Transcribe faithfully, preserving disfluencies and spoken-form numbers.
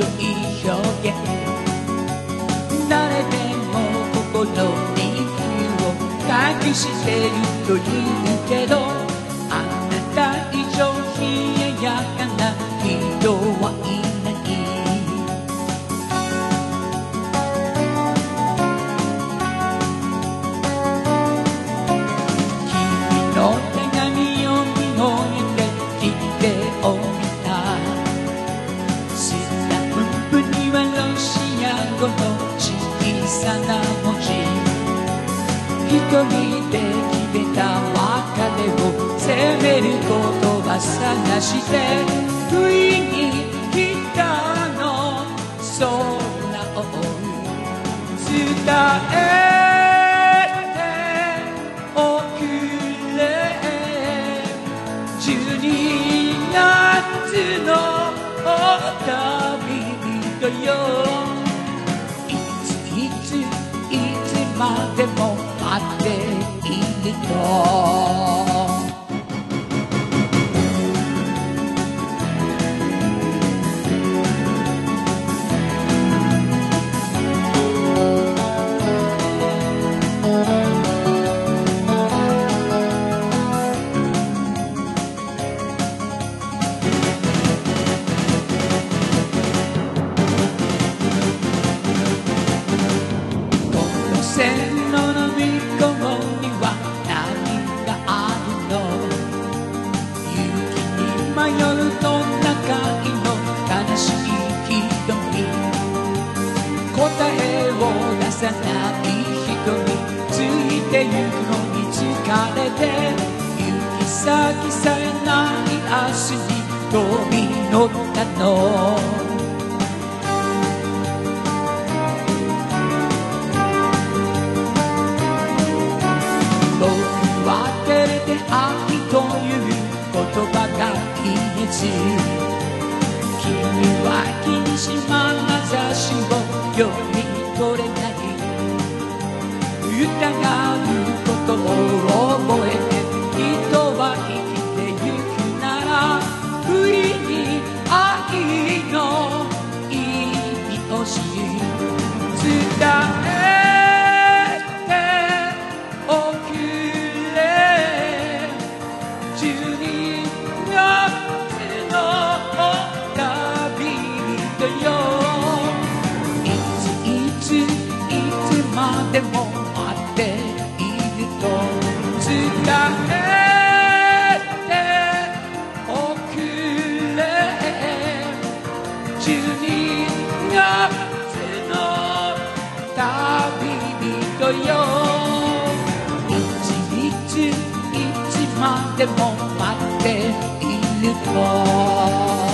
どい表現誰でも心に冬を隠してると言うけどあなた以上冷ややかな人はいない君の手紙を見終えて切っておいたスタンプにはロシア語の小さな文字一人で決めた別れを責める言葉探して不意に来たの空を伝えておくれじゅうにがつの旅人よいついついつまでも待っていると線路の向こうには何があるの雪に迷うトナカイの悲しい瞳答えを出さない人についてゆくのに疲れて行き先さえない明日に飛び乗ったのという言葉が言えず君は君しまなざしを読み取れない疑うことを覚えて人は生きてゆくなら不意に愛の意味を知り伝えでも待っていると伝えておくれじゅうにがつの旅人よいついついつまでも待っていると